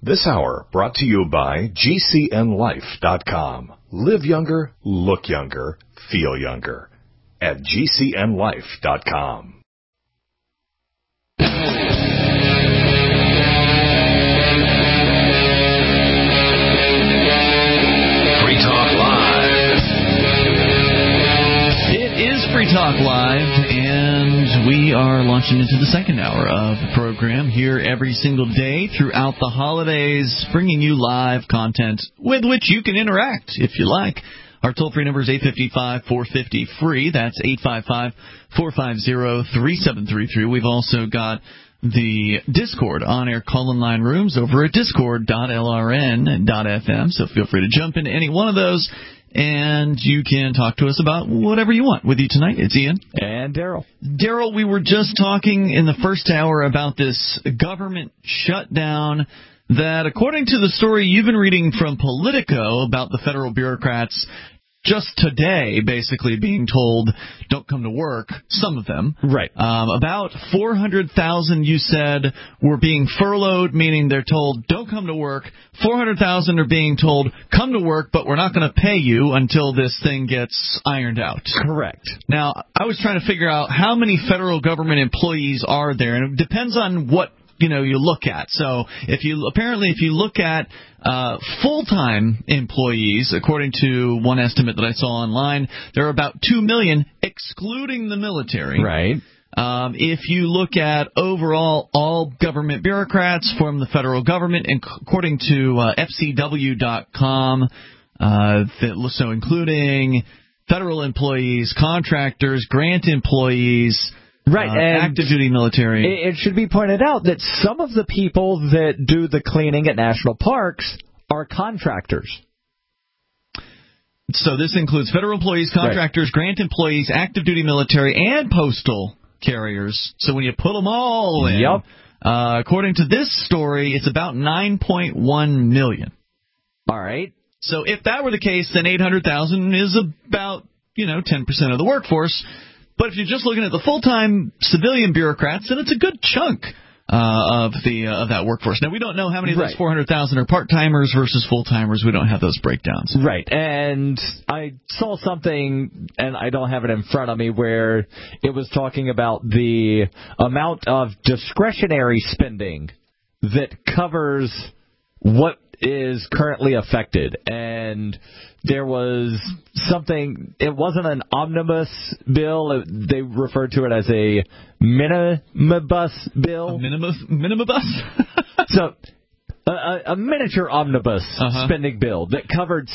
This hour brought to you by GCNLife.com. Live younger, look younger, feel younger. At GCNLife.com. Free Talk Live. It is Free Talk Live, and we are launching into the second hour of the program here every single day throughout the holidays, bringing you live content with which you can interact if you like. Our toll-free number is 855-450-FREE. That's 855-450-3733. We've also got the Discord on-air call-in line rooms over at discord.lrn.fm, so feel free to jump into any one of those, and you can talk to us about whatever you want. With you tonight, it's Ian. And Daryl. Daryl, we were just talking in the first hour about this government shutdown that, according to the story you've been reading from Politico about the federal bureaucrats just today basically being told don't come to work, some of them. Right. About 400,000, you said, were being furloughed, meaning they're told don't come to work. 400,000 are being told come to work, but we're not going to pay you until this thing gets ironed out. Correct. Now, I was trying to figure out how many federal government employees are there, and it depends on what you look at. So if you look at full-time employees, according to one estimate that I saw online, there are about 2 million, excluding the military. Right. If you look at overall all government bureaucrats from the federal government, according to FCW.com, so including federal employees, contractors, grant employees, right, and active duty military. It should be pointed out that some of the people that do the cleaning at national parks are contractors. So this includes federal employees, contractors, right, grant employees, active duty military, and postal carriers. So when you put them all in, yep. According to this story, it's about 9.1 million. All right. So if that were the case, then 800,000 is about 10% of the workforce. But if you're just looking at the full-time civilian bureaucrats, then it's a good chunk of that workforce. Now, we don't know how many of those 400,000 are part-timers versus full-timers. We don't have those breakdowns. Right. And I saw something, and I don't have it in front of me, where it was talking about the amount of discretionary spending that covers what is currently affected. And there was something, it wasn't an omnibus bill, they referred to it as a minibus bill. A minibus? So, a miniature omnibus spending bill that covered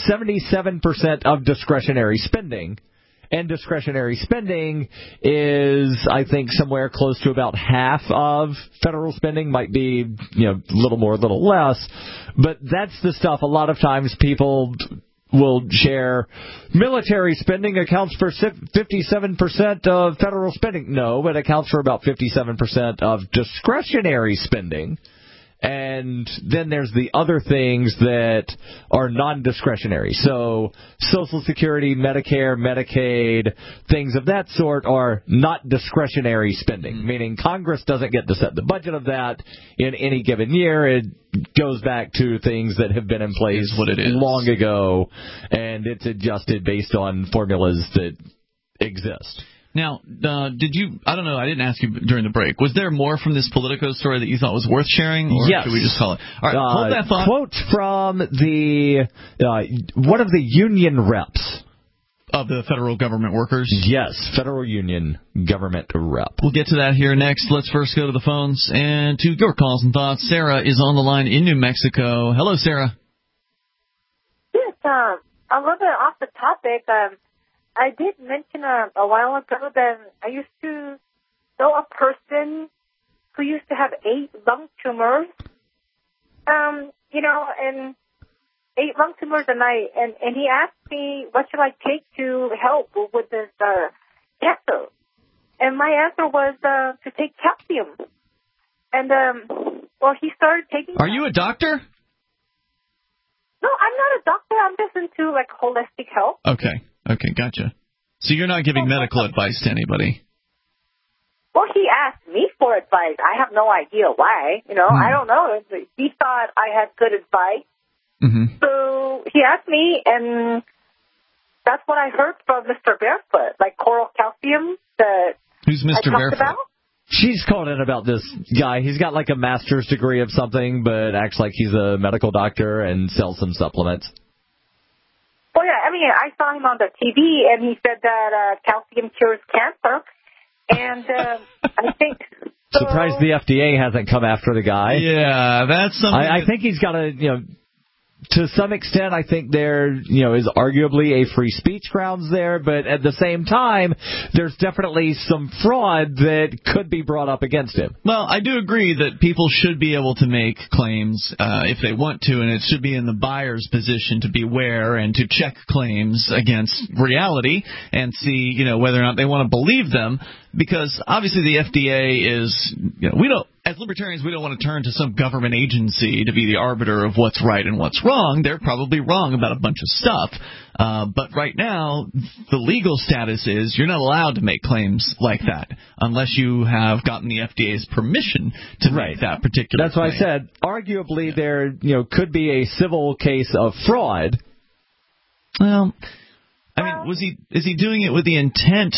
77% of discretionary spending. And discretionary spending is, I think, somewhere close to about half of federal spending. Might be, a little more, a little less. But that's the stuff a lot of times people will share. Military spending accounts for 57% of federal spending. No, it accounts for about 57% of discretionary spending. And then there's the other things that are non-discretionary. So Social Security, Medicare, Medicaid, things of that sort are not discretionary spending, meaning Congress doesn't get to set the budget of that in any given year. It goes back to things that have been in place long ago, and it's adjusted based on formulas that exist. Now, did you, I don't know, I didn't ask you during the break, was there more from this Politico story that you thought was worth sharing? Or yes. Should we just call it? All right, hold that thought. Quote from the one of the union reps. Of the federal government workers? Yes, federal union government rep. We'll get to that here next. Let's first go to the phones and to your calls and thoughts. Sarah is on the line in New Mexico. Hello, Sarah. Yes, a little bit off the topic. I did mention a while ago that I used to know a person who used to have 8 lung tumors, and 8 lung tumors a night, and he asked me what should I take to help with this cancer, and my answer was to take calcium, and he started taking. Are you a doctor? No, I'm not a doctor. I'm just into holistic health. Okay, gotcha. So you're not giving medical advice to anybody? Well, he asked me for advice. I have no idea why. I don't know. He thought I had good advice. Mm-hmm. So he asked me, and that's what I heard from Mr. Barefoot, like coral calcium that Who's Mr. I talked Barefoot? about. She's called in about this guy. He's got like a master's degree of something, but acts like he's a medical doctor and sells some supplements. Well, yeah, I mean, I saw him on the TV, and he said that calcium cures cancer. And I think... Surprised the FDA hasn't come after the guy. Yeah, that's something... I think he's got to, to some extent, I think there, is arguably a free speech grounds there, but at the same time, there's definitely some fraud that could be brought up against him. Well, I do agree that people should be able to make claims if they want to, and it should be in the buyer's position to beware and to check claims against reality and see, whether or not they want to believe them, because obviously the FDA is, we don't. As libertarians, we don't want to turn to some government agency to be the arbiter of what's right and what's wrong. They're probably wrong about a bunch of stuff. But right now, the legal status is you're not allowed to make claims like that unless you have gotten the FDA's permission to make that particular That's why claim. I said, arguably, there could be a civil case of fraud. Well... I mean, is he doing it with the intent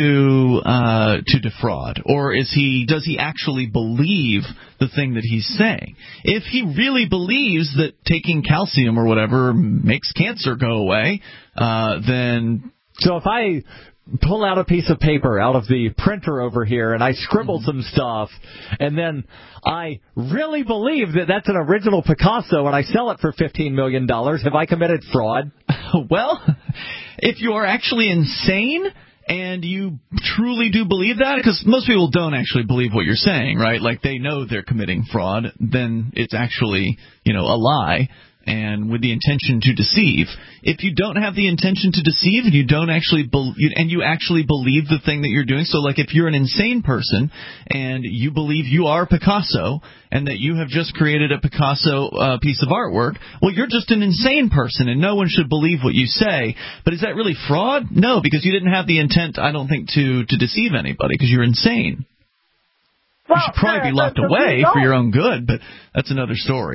to defraud, or does he actually believe the thing that he's saying? If he really believes that taking calcium or whatever makes cancer go away, then... So if I pull out a piece of paper out of the printer over here and I scribble some stuff, and then I really believe that that's an original Picasso and I sell it for $15 million, have I committed fraud? Well, if you are actually insane and you truly do believe that, because most people don't actually believe what you're saying, right? Like they know they're committing fraud, then it's actually, a lie. And with the intention to deceive. If you don't have the intention to deceive and you don't actually you actually believe the thing that you're doing, so like if you're an insane person and you believe you are Picasso and that you have just created a Picasso piece of artwork, well, you're just an insane person and no one should believe what you say. But is that really fraud? No, because you didn't have the intent, I don't think, to deceive anybody because you're insane. Well, you should probably be locked away for your own good, but that's another story.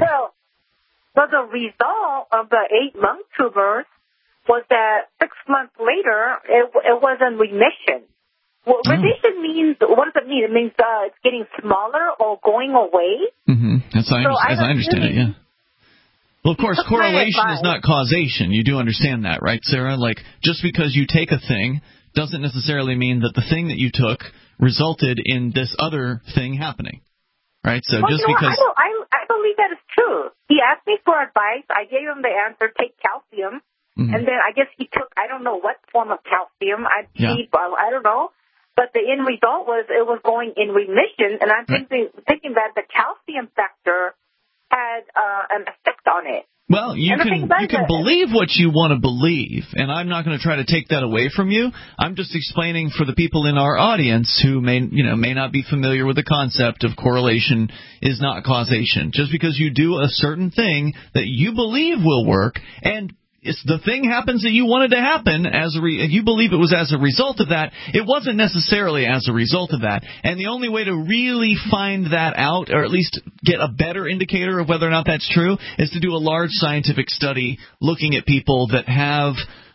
But the result of the 8-month tumors was that 6 months later, it was in remission. Well, remission means, what does it mean? It means it's getting smaller or going away. Mm-hmm. As I understand it, yeah. Well, of course, correlation is not causation. You do understand that, right, Sarah? Like, just because you take a thing doesn't necessarily mean that the thing that you took resulted in this other thing happening, right? So just because... I believe that is true. He asked me for advice. I gave him the answer, take calcium. Mm-hmm. And then I guess he took, I don't know what form of calcium. I don't know. But the end result was it was going in remission. And I'm thinking that the calcium factor had an effect on it. Well, you can believe what you want to believe, and I'm not going to try to take that away from you. I'm just explaining for the people in our audience who may not be familiar with the concept of correlation is not causation. Just because you do a certain thing that you believe will work, and the thing happens that you wanted to happen you believe it was as a result of that. It wasn't necessarily as a result of that. And the only way to really find that out, or at least get a better indicator of whether or not that's true, is to do a large scientific study looking at people that have,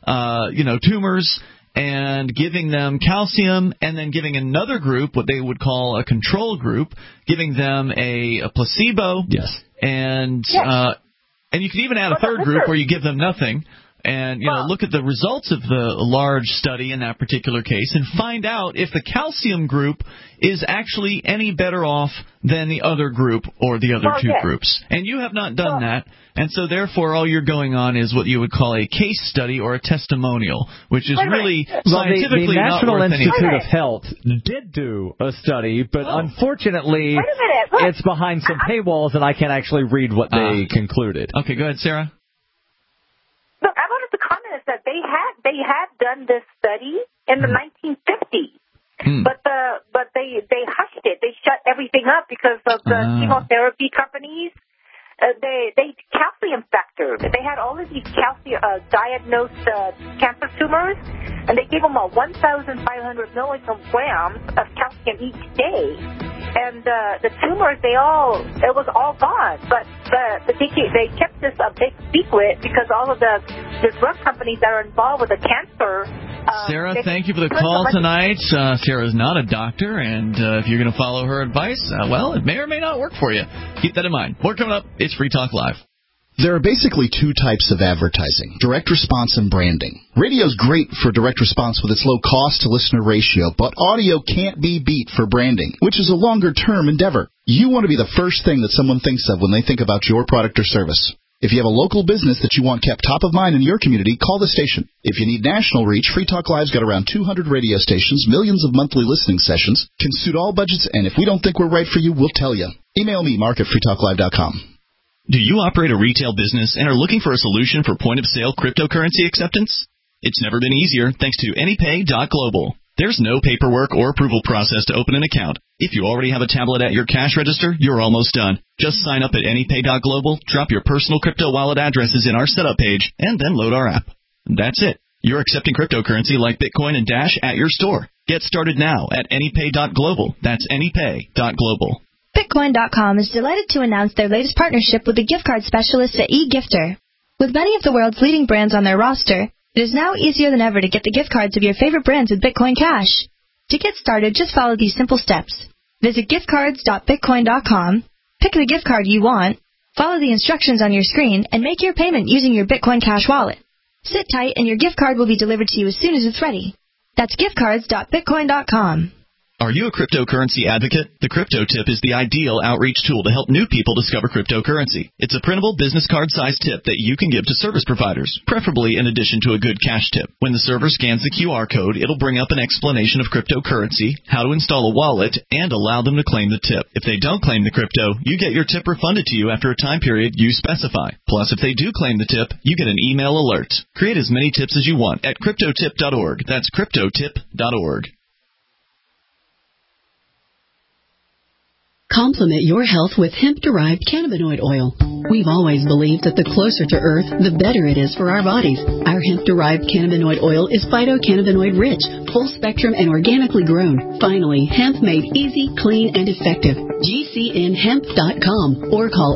tumors and giving them calcium, and then giving another group, what they would call a control group, giving them a placebo. Yes. And you can even add a third group where you give them nothing and, look at the results of the large study in that particular case and find out if the calcium group is actually any better off than the other group or the other two groups. And you have not done that. And so, therefore, all you're going on is what you would call a case study or a testimonial, which is really scientifically not worth anything. The National Institute of Health did do a study, but unfortunately it's behind some paywalls and I can't actually read what they concluded. Okay, go ahead, Sarah. Look, I wanted to comment that they had done this study in the 1950s. But they hushed it. They shut everything up because of the chemotherapy companies. They calcium factor. They had all of these diagnosed cancer tumors. and they gave him 1,500 milligrams of calcium each day. And the tumors, it was all gone. But they kept this a big secret because all of the drug companies that are involved with the cancer. Sarah, thank you for the call tonight. Sarah's not a doctor, and if you're going to follow her advice, well, it may or may not work for you. Keep that in mind. More coming up. It's Free Talk Live. There are basically two types of advertising, direct response and branding. Radio's great for direct response with its low cost-to-listener ratio, but audio can't be beat for branding, which is a longer-term endeavor. You want to be the first thing that someone thinks of when they think about your product or service. If you have a local business that you want kept top of mind in your community, call the station. If you need national reach, Free Talk Live's got around 200 radio stations, millions of monthly listening sessions, can suit all budgets, and if we don't think we're right for you, we'll tell you. Email me, mark@freetalklive.com. Do you operate a retail business and are looking for a solution for point-of-sale cryptocurrency acceptance? It's never been easier thanks to AnyPay.global. There's no paperwork or approval process to open an account. If you already have a tablet at your cash register, you're almost done. Just sign up at AnyPay.global, drop your personal crypto wallet addresses in our setup page, and then load our app. That's it. You're accepting cryptocurrency like Bitcoin and Dash at your store. Get started now at AnyPay.global. That's AnyPay.global. Bitcoin.com is delighted to announce their latest partnership with the gift card specialists at eGifter. With many of the world's leading brands on their roster, it is now easier than ever to get the gift cards of your favorite brands with Bitcoin Cash. To get started, just follow these simple steps. Visit giftcards.bitcoin.com, pick the gift card you want, follow the instructions on your screen, and make your payment using your Bitcoin Cash wallet. Sit tight and your gift card will be delivered to you as soon as it's ready. That's giftcards.bitcoin.com. Are you a cryptocurrency advocate? The Crypto Tip is the ideal outreach tool to help new people discover cryptocurrency. It's a printable business card-sized tip that you can give to service providers, preferably in addition to a good cash tip. When the server scans the QR code, it'll bring up an explanation of cryptocurrency, how to install a wallet, and allow them to claim the tip. If they don't claim the crypto, you get your tip refunded to you after a time period you specify. Plus, if they do claim the tip, you get an email alert. Create as many tips as you want at cryptotip.org. That's cryptotip.org. Complement your health with hemp-derived cannabinoid oil. We've always believed that the closer to Earth, the better it is for our bodies. Our hemp-derived cannabinoid oil is phytocannabinoid-rich, full-spectrum, and organically grown. Finally, hemp made easy, clean, and effective. GCNhemp.com or call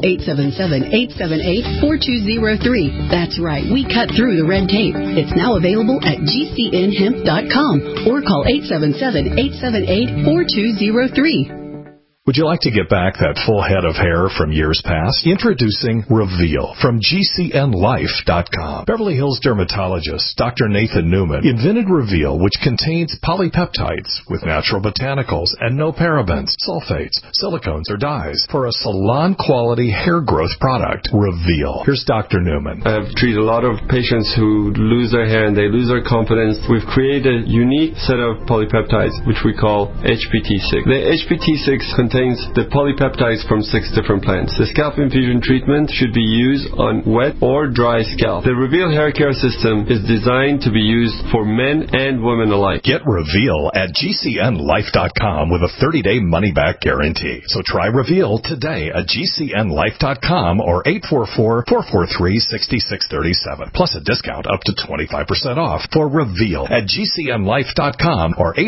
877-878-4203. That's right, we cut through the red tape. It's now available at GCNhemp.com or call 877-878-4203. Would you like to get back that full head of hair from years past? Introducing Reveal from GCNlife.com. Beverly Hills dermatologist Dr. Nathan Newman invented Reveal, which contains polypeptides with natural botanicals and no parabens, sulfates, silicones, or dyes for a salon-quality hair growth product. Reveal. Here's Dr. Newman. I've treated a lot of patients who lose their hair and they lose their confidence. We've created a unique set of polypeptides, which we call HPT6. The HPT6 contains the polypeptides from 6 different plants. The scalp infusion treatment should be used on wet or dry scalp. The Reveal hair care system is designed to be used for men and women alike. Get Reveal at GCNlife.com with a 30-day money-back guarantee. So try Reveal today at GCNlife.com or 844-443-6637. Plus a discount up to 25% off for Reveal at GCNlife.com or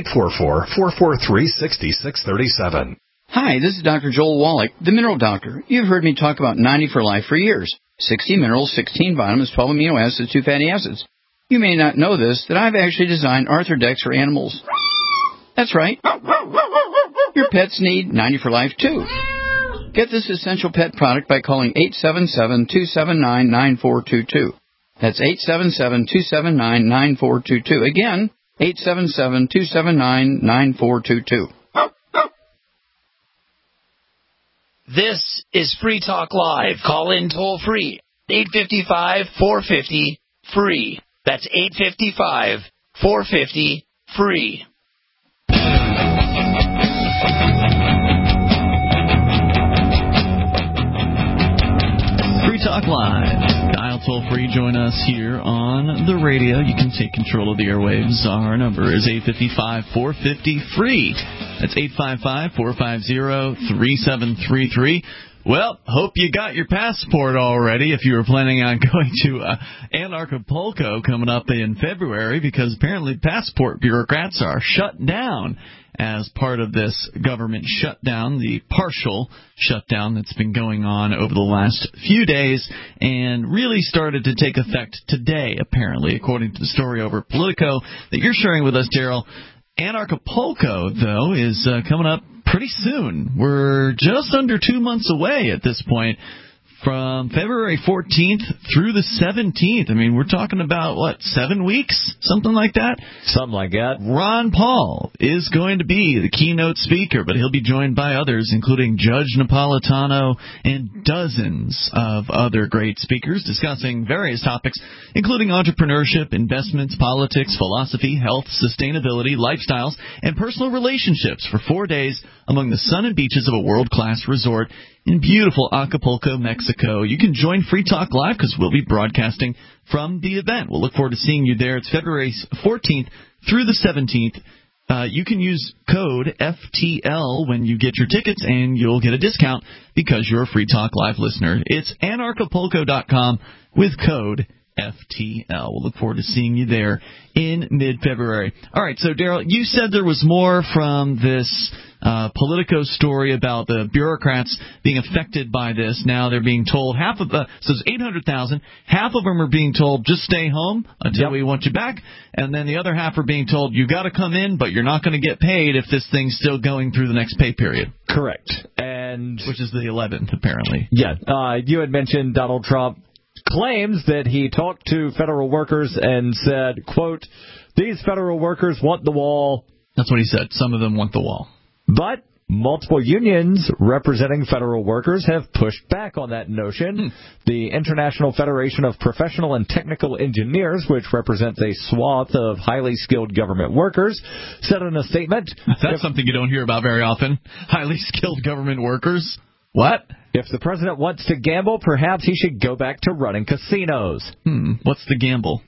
844-443-6637. Hi, this is Dr. Joel Wallach, the Mineral Doctor. You've heard me talk about 90 for Life for years. 60 minerals, 16 vitamins, 12 amino acids, 2 fatty acids. You may not know this, that I've actually designed Arthrodex for animals. That's right. Your pets need 90 for Life, too. Get this essential pet product by calling 877-279-9422. That's 877-279-9422. Again, 877-279-9422. This is Free Talk Live. Call in toll free. 855-450-FREE. That's 855-450-FREE. Free Talk Live. Dial toll free. Join us here on the radio. You can take control of the airwaves. Our number is 855-450-FREE. That's 855-450-3733. Well, hope you got your passport already if you were planning on going to Anarchapulco coming up in February, because apparently passport bureaucrats are shut down as part of this government shutdown, the partial shutdown that's been going on over the last few days and really started to take effect today, apparently, according to the story over at Politico that you're sharing with us, Daryl. Anarchapulco, though, is coming up pretty soon. We're just under 2 months away at this point, from February 14th through the 17th. I mean, we're talking about, 7 weeks? Something like that? Something like that. Ron Paul is going to be the keynote speaker, but he'll be joined by others, including Judge Napolitano and dozens of other great speakers discussing various topics, including entrepreneurship, investments, politics, philosophy, health, sustainability, lifestyles, and personal relationships for 4 days among the sun and beaches of a world-class resort in beautiful Acapulco, Mexico. You can join Free Talk Live because we'll be broadcasting from the event. We'll look forward to seeing you there. It's February 14th through the 17th. You can use code FTL when you get your tickets, and you'll get a discount because you're a Free Talk Live listener. It's anarchapulco.com with code FTL. We'll look forward to seeing you there in mid-February. All right, so Daryl, you said there was more from this Politico story about the bureaucrats being affected by this. Now they're being told so it's 800,000. Half of them are being told, just stay home until we want you back. And then the other half are being told, you got to come in, but you're not going to get paid if this thing's still going through the next pay period. Correct. And which is the 11th, apparently. Yeah. You had mentioned Donald Trump claims that he talked to federal workers and said, quote, these federal workers want the wall. That's what he said. Some of them want the wall. But multiple unions representing federal workers have pushed back on that notion. The International Federation of Professional and Technical Engineers, which represents a swath of highly skilled government workers, said in a statement... That's something you don't hear about very often. Highly skilled government workers? What? If the president wants to gamble, perhaps he should go back to running casinos. What's the gamble?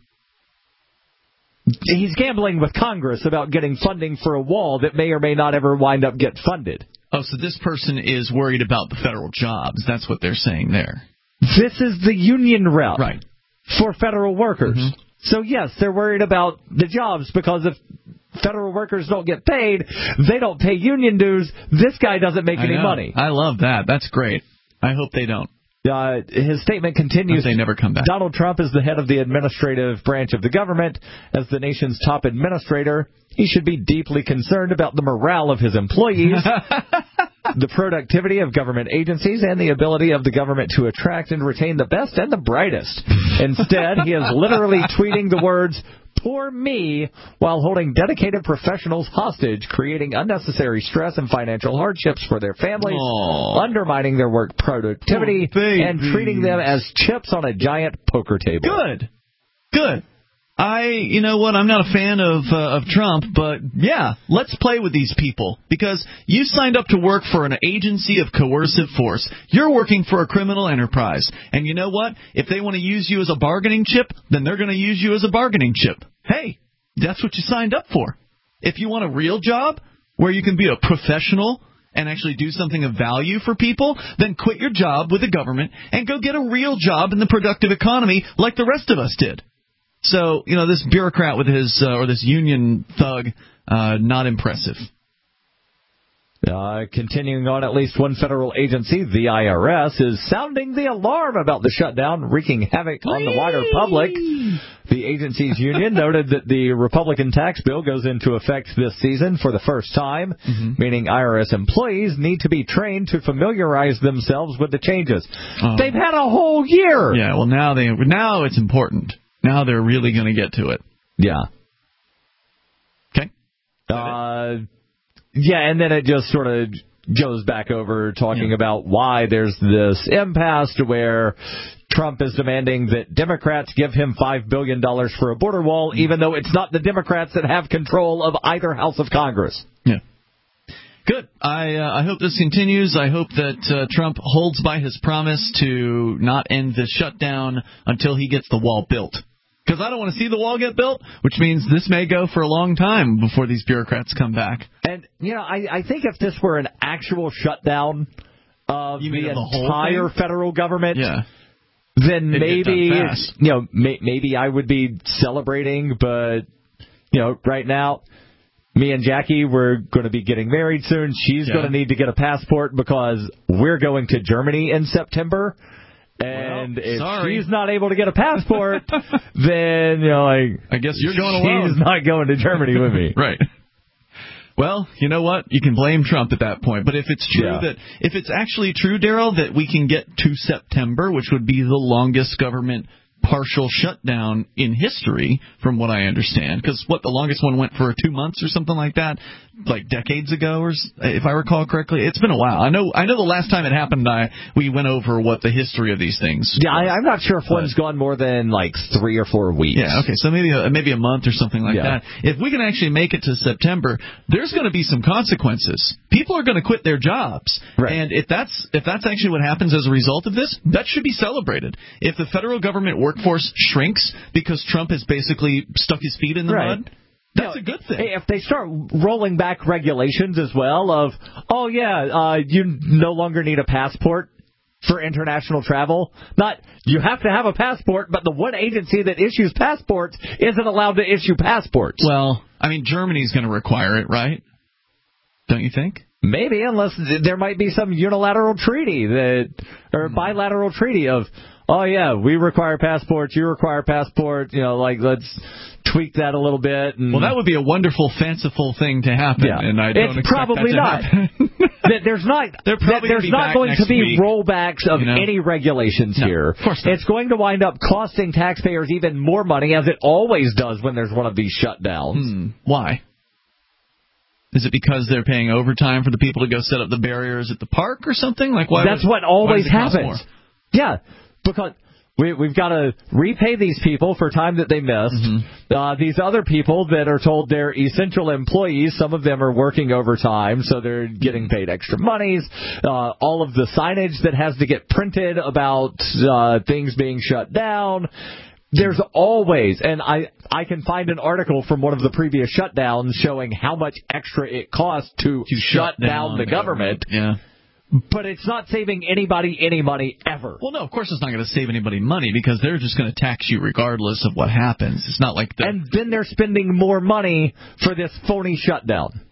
He's gambling with Congress about getting funding for a wall that may or may not ever wind up get funded. Oh, so this person is worried about the federal jobs. That's what they're saying there. This is the union route right. for federal workers. So, yes, they're worried about the jobs because if federal workers don't get paid, they don't pay union dues. This guy doesn't make any money. I love that. That's great. I hope they don't. His statement continues. They never come back. Donald Trump is the head of the administrative branch of the government. As the nation's top administrator, he should be deeply concerned about the morale of his employees, the productivity of government agencies, and the ability of the government to attract and retain the best and the brightest. Instead, he is literally tweeting the words, "Poor me," while holding dedicated professionals hostage, creating unnecessary stress and financial hardships for their families, undermining their work productivity, and treating them as chips on a giant poker table. Good. You know what, I'm not a fan of Trump, but yeah, let's play with these people, because you signed up to work for an agency of coercive force. You're working for a criminal enterprise. And you know what? If they want to use you as a bargaining chip, then they're going to use you as a bargaining chip. Hey, that's what you signed up for. If you want a real job where you can be a professional and actually do something of value for people, then quit your job with the government and go get a real job in the productive economy like the rest of us did. So, this bureaucrat with his, or this union thug, not impressive. Continuing on, at least one federal agency, the IRS, is sounding the alarm about the shutdown, wreaking havoc on the wider public. The agency's union noted that the Republican tax bill goes into effect this season for the first time, meaning IRS employees need to be trained to familiarize themselves with the changes. They've had a whole year! Yeah, well, now it's important. Now they're really going to get to it. Yeah. Okay. Yeah, and then it just sort of goes back over talking about why there's this impasse to where Trump is demanding that Democrats give him $5 billion for a border wall, even though it's not the Democrats that have control of either house of Congress. Yeah. Good. I hope this continues. I hope that Trump holds by his promise to not end the shutdown until he gets the wall built. Because I don't want to see the wall get built, which means this may go for a long time before these bureaucrats come back. And, I think if this were an actual shutdown, of the entire federal government, then maybe I would be celebrating. But right now, me and Jackie, we're going to be getting married soon. She's going to need to get a passport because we're going to Germany in September. And if she's not able to get a passport, then I guess you're going alone. She's not going to Germany with me. Right. Well, you know what? You can blame Trump at that point. But if it's true if it's actually true, Daryl, that we can get to September, which would be the longest government partial shutdown in history, from what I understand, because the longest one went for 2 months or something like that, like decades ago, or if I recall correctly. It's been a while. I know the last time it happened, we went over what the history of these things. Yeah, I'm not sure if one's gone more than like 3 or 4 weeks. Yeah, okay, so maybe a month or something like that. If we can actually make it to September, there's going to be some consequences. People are going to quit their jobs, and if that's actually what happens as a result of this, that should be celebrated. If the federal government workforce shrinks because Trump has basically stuck his feet in the mud, that's a good thing. If they start rolling back regulations as well of, you no longer need a passport for international travel. Not, you have to have a passport, but the one agency that issues passports isn't allowed to issue passports. Well, I mean, Germany's going to require it, right? Don't you think? Maybe, unless there might be some unilateral treaty or bilateral treaty of, we require passports, you require passports, let's tweak that a little bit. Well, that would be a wonderful, fanciful thing to happen, and I don't expect probably that to happen. There's not going to be rollbacks of any regulations here. Of course not. It's going to wind up costing taxpayers even more money, as it always does when there's one of these shutdowns. Why? Is it because they're paying overtime for the people to go set up the barriers at the park or something? That's what always happens. Yeah, because we've got to repay these people for time that they missed. These other people that are told they're essential employees, some of them are working overtime, so they're getting paid extra monies. All of the signage that has to get printed about things being shut down. There's always, and I can find an article from one of the previous shutdowns showing how much extra it costs to shut down the government. Yeah. But it's not saving anybody any money ever. Well, no, of course it's not going to save anybody money because they're just going to tax you regardless of what happens. It's not like and then they're spending more money for this phony shutdown.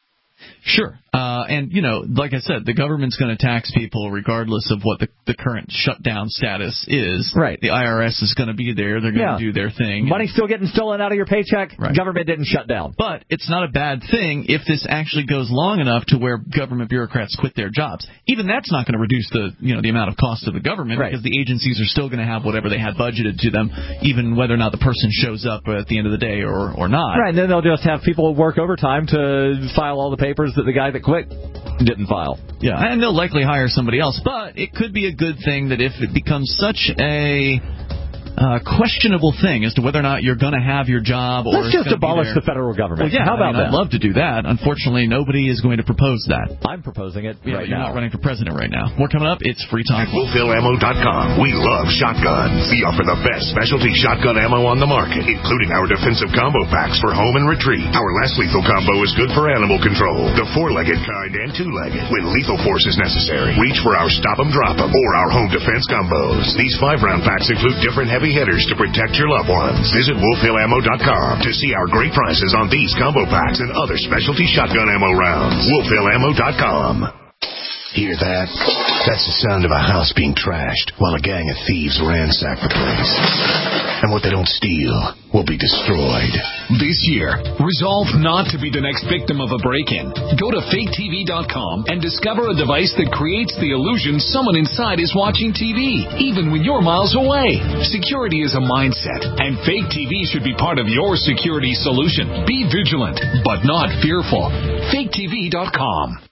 Sure. And, like I said, the government's going to tax people regardless of what the current shutdown status is. Right. The IRS is going to be there. They're going to do their thing. Money's still getting stolen out of your paycheck. Right. Government didn't shut down. But it's not a bad thing if this actually goes long enough to where government bureaucrats quit their jobs. Even that's not going to reduce the amount of cost to the government because the agencies are still going to have whatever they had budgeted to them, even whether or not the person shows up at the end of the day or not. Right. And then they'll just have people work overtime to file all the papers that the guy that quit didn't file. Yeah, and they'll likely hire somebody else. But it could be a good thing that if it becomes such a questionable thing as to whether or not you're going to have your job or let's just abolish the federal government. Well, yeah, how about that? I'd love to do that. Unfortunately, nobody is going to propose that. I'm proposing it right you're now. Not running for president right now. More coming up. It's Free Talk. WolfHillAmmo.com. We love shotguns. We offer the best specialty shotgun ammo on the market, including our defensive combo packs for home and retreat. Our last lethal combo is good for animal control, the 4-legged kind and 2-legged. When lethal force is necessary, reach for our Stop 'em Drop 'em or our home defense combos. These 5-round packs include different heavy hitters to protect your loved ones. Visit WolfHillAmmo.com to see our great prices on these combo packs and other specialty shotgun ammo rounds. WolfHillAmmo.com. Hear that? That's the sound of a house being trashed while a gang of thieves ransack the place. And what they don't steal will be destroyed. This year, resolve not to be the next victim of a break-in. Go to faketv.com and discover a device that creates the illusion someone inside is watching TV, even when you're miles away. Security is a mindset, and Fake TV should be part of your security solution. Be vigilant, but not fearful. faketv.com.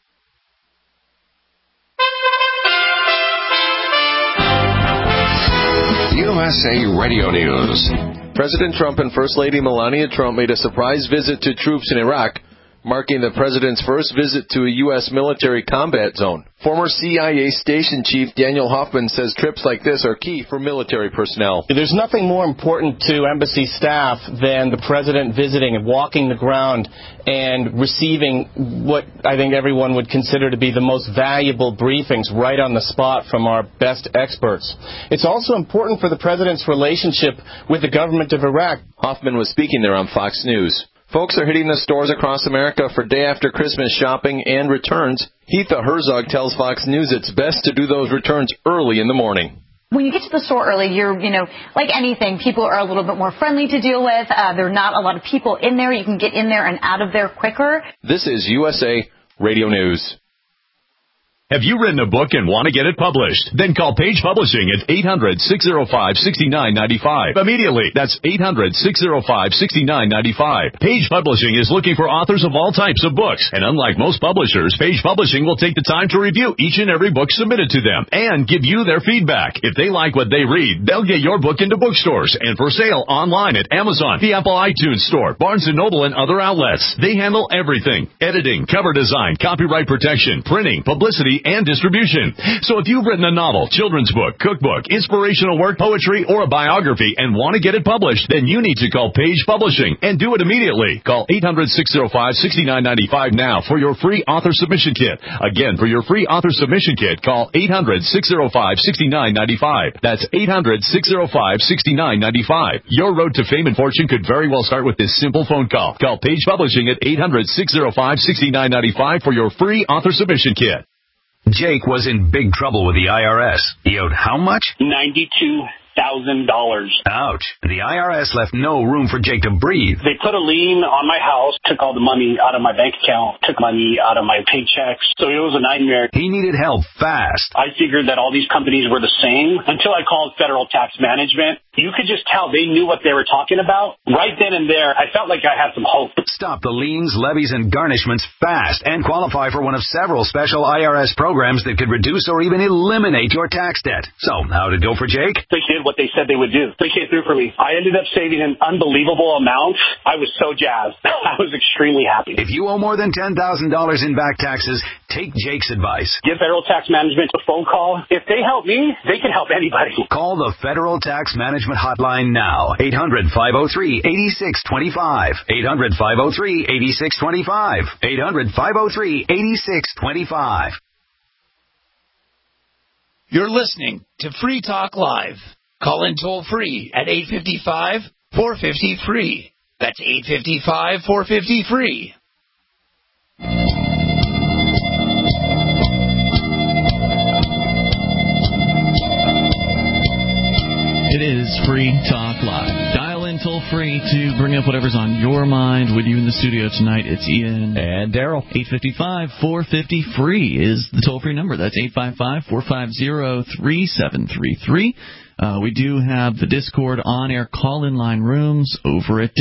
USA Radio News. President Trump and First Lady Melania Trump made a surprise visit to troops in Iraq, marking the president's first visit to a U.S. military combat zone. Former CIA Station Chief Daniel Hoffman says trips like this are key for military personnel. There's nothing more important to embassy staff than the president visiting and walking the ground and receiving what I think everyone would consider to be the most valuable briefings right on the spot from our best experts. It's also important for the president's relationship with the government of Iraq. Hoffman was speaking there on Fox News. Folks are hitting the stores across America for day after Christmas shopping and returns. Heatha Herzog tells Fox News it's best to do those returns early in the morning. When you get to the store early, you're, like anything, people are a little bit more friendly to deal with. There are not a lot of people in there. You can get in there and out of there quicker. This is USA Radio News. Have you written a book and want to get it published? Then call Page Publishing at 800-605-6995. Immediately. That's 800-605-6995. Page Publishing is looking for authors of all types of books. And unlike most publishers, Page Publishing will take the time to review each and every book submitted to them and give you their feedback. If they like what they read, they'll get your book into bookstores and for sale online at Amazon, the Apple iTunes Store, Barnes & Noble, and other outlets. They handle everything: editing, cover design, copyright protection, printing, publicity, and distribution. So if you've written a novel, children's book, cookbook, inspirational work, poetry, or a biography and want to get it published, then you need to call Page Publishing and do it immediately. Call 800-605-6995 now for your free author submission kit. Again, for your free author submission kit, call 800-605-6995. That's 800-605-6995. Your road to fame and fortune could very well start with this simple phone call. Call Page Publishing at 800-605-6995 for your free author submission kit. Jake was in big trouble with the IRS. He owed how much? $92,000. Ouch. The IRS left no room for Jake to breathe. They put a lien on my house, took all the money out of my bank account, took money out of my paychecks. So it was a nightmare. He needed help fast. I figured that all these companies were the same until I called Federal Tax Management. You could just tell they knew what they were talking about. Right then and there, I felt like I had some hope. Stop the liens, levies, and garnishments fast and qualify for one of several special IRS programs that could reduce or even eliminate your tax debt. So, how'd it go for Jake? They did what they said they would do. They came through for me. I ended up saving an unbelievable amount. I was so jazzed. I was extremely happy. If you owe more than $10,000 in back taxes, take Jake's advice. Give Federal Tax Management a phone call. If they help me, they can help anybody. Call the Federal Tax Management hotline now. 800-503-8625. 800-503-8625. 800-503-8625. You're listening to Free Talk Live. Call in toll free at 855-450-FREE. That's 855-450-FREE. It is Free Talk Live. Dial in toll free to bring up whatever's on your mind. With you in the studio tonight, it's Ian and Daryl. 855-450-FREE is the toll free number. That's 855-450-3733. We do have the Discord on-air call-in line rooms over at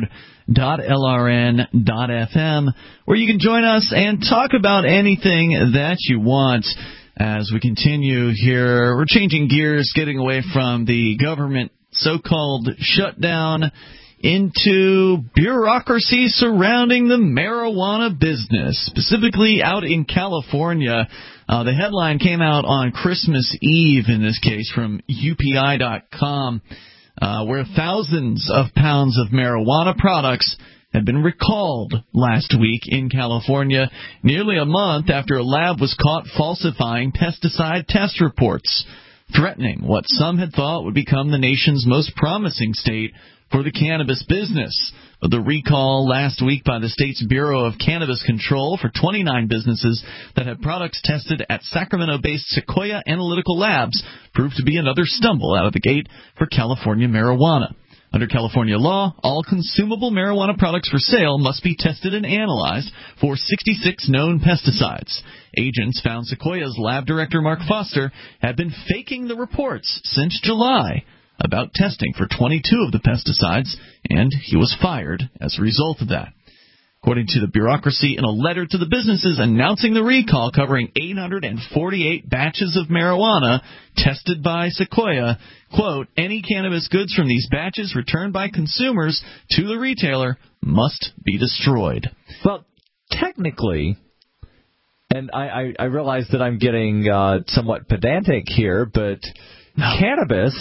discord.lrn.fm, where you can join us and talk about anything that you want. As we continue here, we're changing gears, getting away from the government so-called shutdown into bureaucracy surrounding the marijuana business, specifically out in California. The headline came out on Christmas Eve, in this case, from UPI.com, where thousands of pounds of marijuana products had been recalled last week in California, nearly a month after a lab was caught falsifying pesticide test reports, threatening what some had thought would become the nation's most promising state for the cannabis business. But the recall last week by the state's Bureau of Cannabis Control for 29 businesses that had products tested at Sacramento-based Sequoia Analytical Labs proved to be another stumble out of the gate for California marijuana. Under California law, all consumable marijuana products for sale must be tested and analyzed for 66 known pesticides. Agents found Sequoia's lab director, Mark Foster, had been faking the reports since July about testing for 22 of the pesticides, and he was fired as a result of that. According to the bureaucracy, in a letter to the businesses announcing the recall covering 848 batches of marijuana tested by Sequoia, quote, any cannabis goods from these batches returned by consumers to the retailer must be destroyed. Well, technically, and I realize that I'm getting somewhat pedantic here, but cannabis,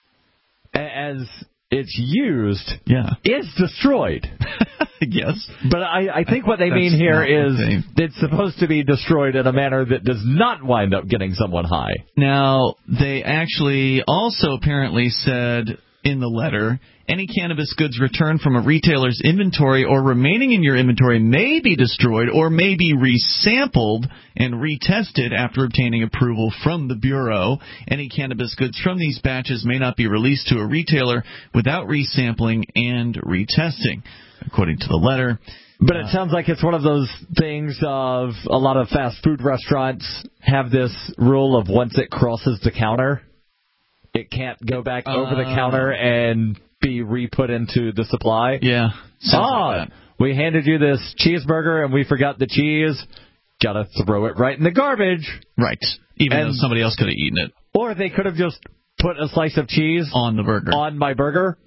as it's used, is destroyed. Yes. But I think what they mean here is it's supposed to be destroyed in a manner that does not wind up getting someone high. Now, they actually also apparently said in the letter, any cannabis goods returned from a retailer's inventory or remaining in your inventory may be destroyed or may be resampled and retested after obtaining approval from the Bureau. Any cannabis goods from these batches may not be released to a retailer without resampling and retesting, according to the letter. But it sounds like it's one of those things of a lot of fast food restaurants have this rule of once it crosses the counter, it can't go back over the counter and be re-put into the supply. Yeah. Like we handed you this cheeseburger and we forgot the cheese. Got to throw it right in the garbage. Right. Even though somebody else could have eaten it. Or they could have just put a slice of cheese on the burger. On my burger.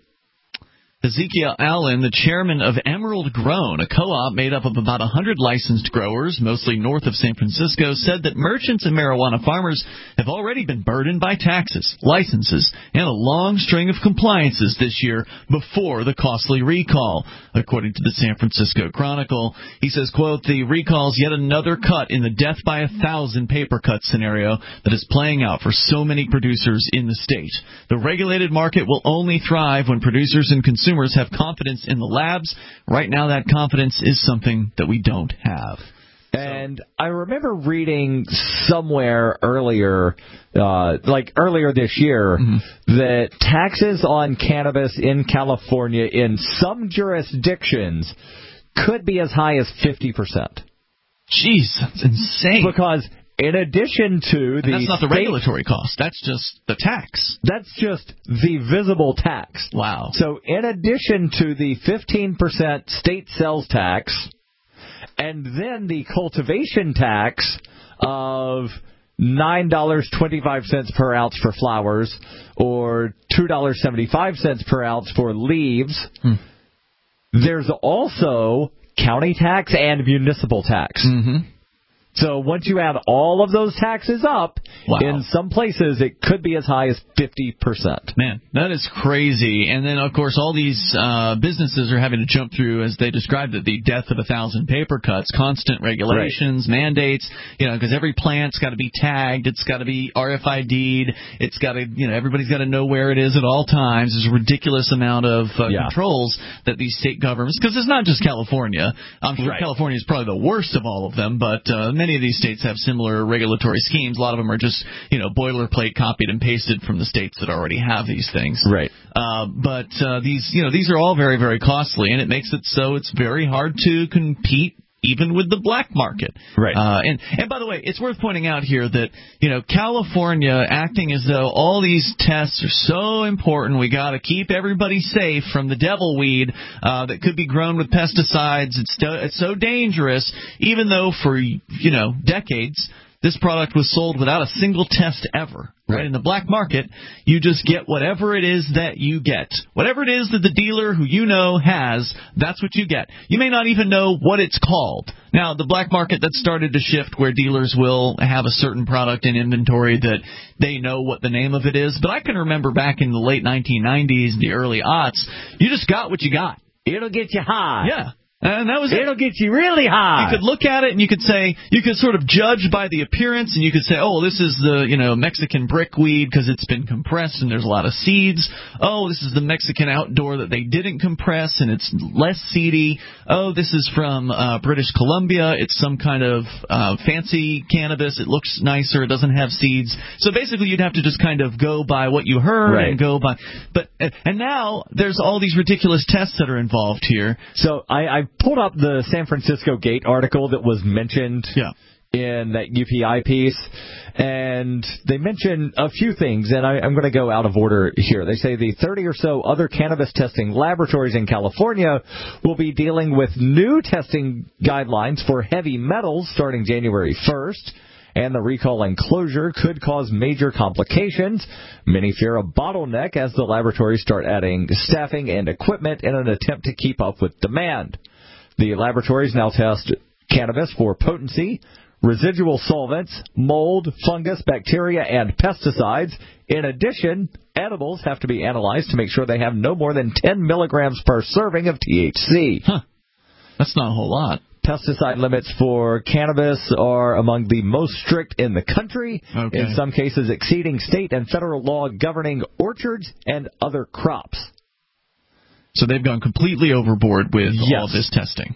Ezekiel Allen, the chairman of Emerald Grown, a co-op made up of about 100 licensed growers, mostly north of San Francisco, said that merchants and marijuana farmers have already been burdened by taxes, licenses, and a long string of compliances this year before the costly recall. According to the San Francisco Chronicle, he says, quote, the recall is yet another cut in the death by 1,000 paper cut scenario that is playing out for so many producers in the state. The regulated market will only thrive when producers and consumers have confidence in the labs. Right now, that confidence is something that we don't have. And I remember reading somewhere earlier, earlier this year, that taxes on cannabis in California in some jurisdictions could be as high as 50%. Jeez, that's insane. Because in addition to that's not the regulatory cost. That's just the tax. That's just the visible tax. Wow. So in addition to the 15% state sales tax, and then the cultivation tax of $9.25 per ounce for flowers or $2.75 per ounce for leaves, there's also county tax and municipal tax. So once you add all of those taxes up, in some places it could be as high as 50%. Man, that is crazy. And then, of course, all these businesses are having to jump through, as they described it, the death of 1,000 paper cuts, constant regulations, mandates, because every plant's got to be tagged, it's got to be RFID'd, it's got to, everybody's got to know where it is at all times. There's a ridiculous amount of controls that these state governments, because it's not just California. I'm sure California is probably the worst of all of them, but many of these states have similar regulatory schemes. A lot of them are just, boilerplate copied and pasted from the states that already have these things. Right. But these are all very, very costly, and it makes it so it's very hard to compete even with the black market. Right. And by the way, it's worth pointing out here that, California acting as though all these tests are so important, we got to keep everybody safe from the devil weed that could be grown with pesticides. It's so dangerous, even though for, decades this product was sold without a single test ever. Right. In the black market, you just get whatever it is that you get. Whatever it is that the dealer who has, that's what you get. You may not even know what it's called. Now, the black market, that started to shift where dealers will have a certain product in inventory that they know what the name of it is. But I can remember back in the late 1990s, the early aughts, you just got what you got. It'll get you high. Yeah. And that was It'll get you really high. You could look at it and you could say, you could sort of judge by the appearance, and you could say, oh, this is the, Mexican brickweed because it's been compressed and there's a lot of seeds. Oh, this is the Mexican outdoor that they didn't compress and it's less seedy. Oh, this is from British Columbia. It's some kind of fancy cannabis. It looks nicer. It doesn't have seeds. So basically you'd have to just kind of go by what you heard and go by. And now there's all these ridiculous tests that are involved here. So I pulled up the San Francisco Gate article that was mentioned in that UPI piece, and they mention a few things, and I'm going to go out of order here. They say the 30 or so other cannabis testing laboratories in California will be dealing with new testing guidelines for heavy metals starting January 1st. And the recall and closure could cause major complications. Many fear a bottleneck as the laboratories start adding staffing and equipment in an attempt to keep up with demand. The laboratories now test cannabis for potency, residual solvents, mold, fungus, bacteria, and pesticides. In addition, edibles have to be analyzed to make sure they have no more than 10 milligrams per serving of THC. That's not a whole lot. Pesticide limits for cannabis are among the most strict in the country, in some cases exceeding state and federal law governing orchards and other crops. So they've gone completely overboard with all this testing.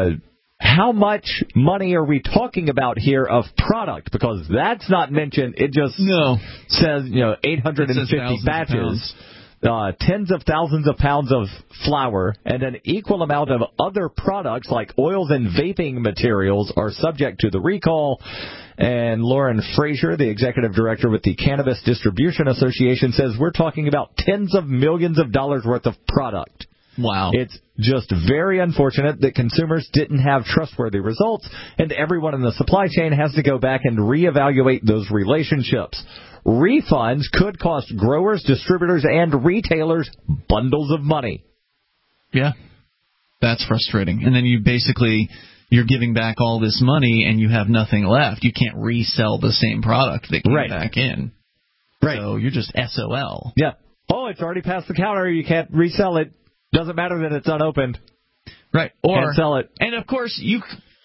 How much money are we talking about here of product? Because that's not mentioned. It just says, 850 batches. Tens of thousands of pounds of flour and an equal amount of other products like oils and vaping materials are subject to the recall. And Lauren Frazier, the executive director with the Cannabis Distribution Association, says we're talking about tens of millions of dollars worth of product. Wow. It's just very unfortunate that consumers didn't have trustworthy results, and everyone in the supply chain has to go back and reevaluate those relationships. Refunds could cost growers, distributors, and retailers bundles of money. Yeah, that's frustrating. And then you're giving back all this money and you have nothing left. You can't resell the same product that came back in. Right. So you're just SOL. Yeah. Oh, it's already past the counter. You can't resell it. Doesn't matter that it's unopened. Right. Can't sell it. And, of course, in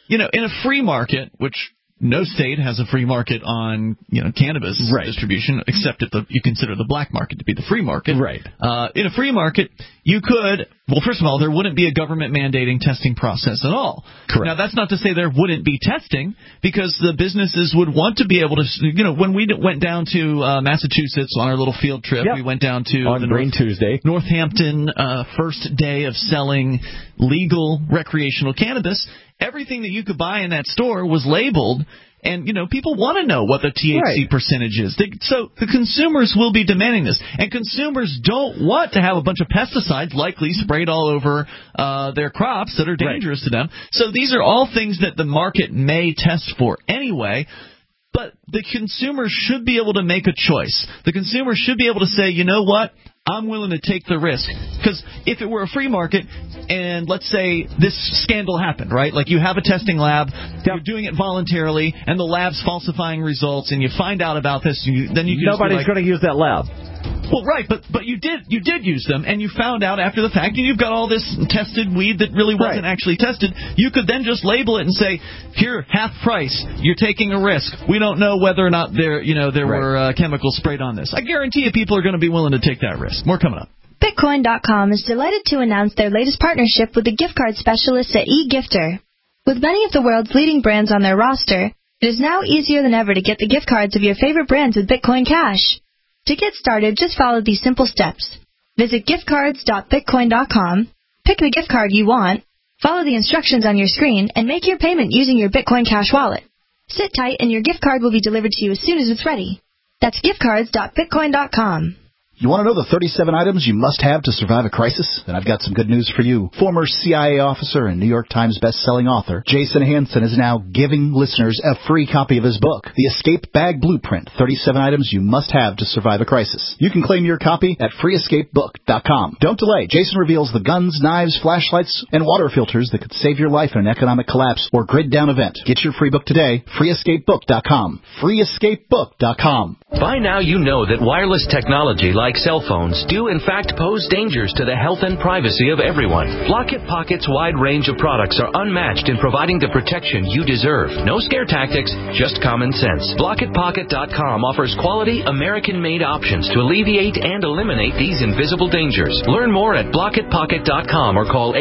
a free market, which no state has a free market on cannabis distribution, except if you consider the black market to be the free market. Right. In a free market, you could, first of all, there wouldn't be a government mandating testing process at all. Correct. Now, that's not to say there wouldn't be testing, because the businesses would want to be able to, when we went down to Massachusetts on our little field trip, we went down to on Green Tuesday, Northampton, first day of selling legal recreational cannabis. Everything that you could buy in that store was labeled, and, people want to know what the THC percentage is. So the consumers will be demanding this. And consumers don't want to have a bunch of pesticides likely sprayed all over their crops that are dangerous to them. So these are all things that the market may test for anyway. But the consumer should be able to make a choice. The consumer should be able to say, you know what? I'm willing to take the risk. Because if it were a free market, and let's say this scandal happened, right? Like you have a testing lab, you're doing it voluntarily, and the lab's falsifying results, and you find out about this, then you can nobody's going to use that lab. Well, right, but you did use them, and you found out after the fact, and you've got all this tested weed that really wasn't actually tested. You could then just label it and say, here, half price. You're taking a risk. We don't know whether or not there were chemicals sprayed on this. I guarantee you people are going to be willing to take that risk. More coming up. Bitcoin.com is delighted to announce their latest partnership with the gift card specialists at eGifter. With many of the world's leading brands on their roster, it is now easier than ever to get the gift cards of your favorite brands with Bitcoin Cash. To get started, just follow these simple steps. Visit giftcards.bitcoin.com, pick the gift card you want, follow the instructions on your screen, and make your payment using your Bitcoin Cash wallet. Sit tight and your gift card will be delivered to you as soon as it's ready. That's giftcards.bitcoin.com. You want to know the 37 items you must have to survive a crisis? Then I've got some good news for you. Former CIA officer and New York Times best-selling author Jason Hansen is now giving listeners a free copy of his book, The Escape Bag Blueprint, 37 Items You Must Have to Survive a Crisis. You can claim your copy at freeescapebook.com. Don't delay. Jason reveals the guns, knives, flashlights, and water filters that could save your life in an economic collapse or grid-down event. Get your free book today, freeescapebook.com. freeescapebook.com. By now you know that wireless technology like cell phones do in fact pose dangers to the health and privacy of everyone. Blockit Pocket's wide range of products are unmatched in providing the protection you deserve. No scare tactics, just common sense. BlockitPocket.com offers quality American-made options to alleviate and eliminate these invisible dangers. Learn more at BlockitPocket.com or call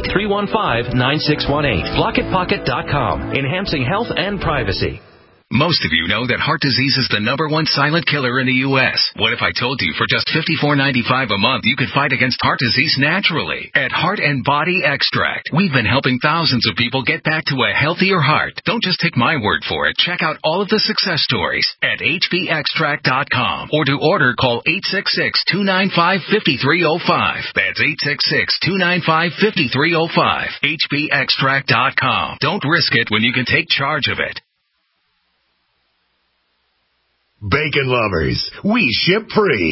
888-315-9618. BlockitPocket.com, enhancing health and privacy. Most of you know that heart disease is the #1 silent killer in the U.S. What if I told you for just $54.95 a month you could fight against heart disease naturally? At Heart and Body Extract, we've been helping thousands of people get back to a healthier heart. Don't just take my word for it. Check out all of the success stories at hbextract.com. Or to order, call 866-295-5305. That's 866-295-5305. hbextract.com. Don't risk it when you can take charge of it. Bacon lovers, we ship free.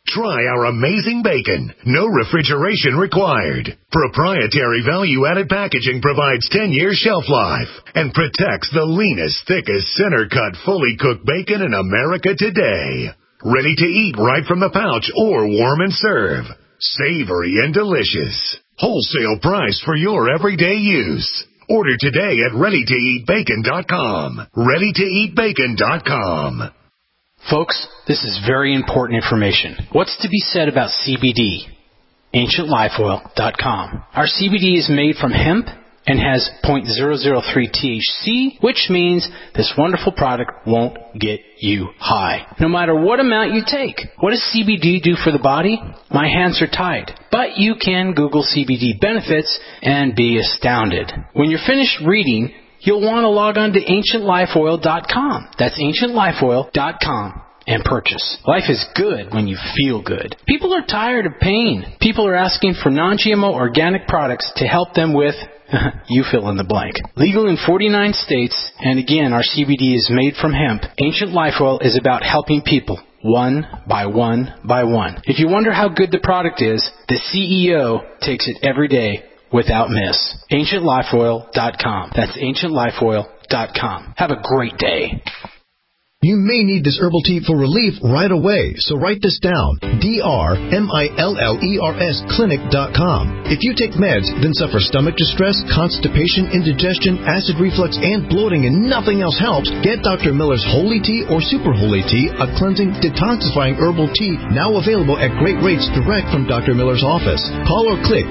Try our amazing bacon. No refrigeration required. Proprietary value-added packaging provides 10-year shelf life and protects the leanest, thickest, center-cut, fully cooked bacon in America today. Ready to eat right from the pouch or warm and serve. Savory and delicious. Wholesale price for your everyday use. Order today at ReadyToEatBacon.com. ReadyToEatBacon.com. Folks, this is very important information. What's to be said about CBD? AncientLifeOil.com. Our CBD is made from hemp and has 0.003 THC, which means this wonderful product won't get you high, no matter what amount you take. What does CBD do for the body? My hands are tied. But you can Google CBD benefits and be astounded. When you're finished reading, you'll want to log on to AncientLifeOil.com. That's AncientLifeOil.com. And purchase. Life is good when you feel good. People are tired of pain. People are asking for non-GMO organic products to help them with you fill in the blank. Legal in 49 states, and again, our CBD is made from hemp. Ancient Life Oil is about helping people one by one by one. If you wonder how good the product is, the CEO takes it every day without miss. AncientLifeOil.com. That's AncientLifeOil.com. Have a great day. You may need this herbal tea for relief right away, so write this down. DRMILLERS clinic.com. If you take meds, then suffer stomach distress, constipation, indigestion, acid reflux, and bloating, and nothing else helps, get Dr. Miller's Holy Tea or Super Holy Tea, a cleansing, detoxifying herbal tea, now available at great rates direct from Dr. Miller's office. Call or click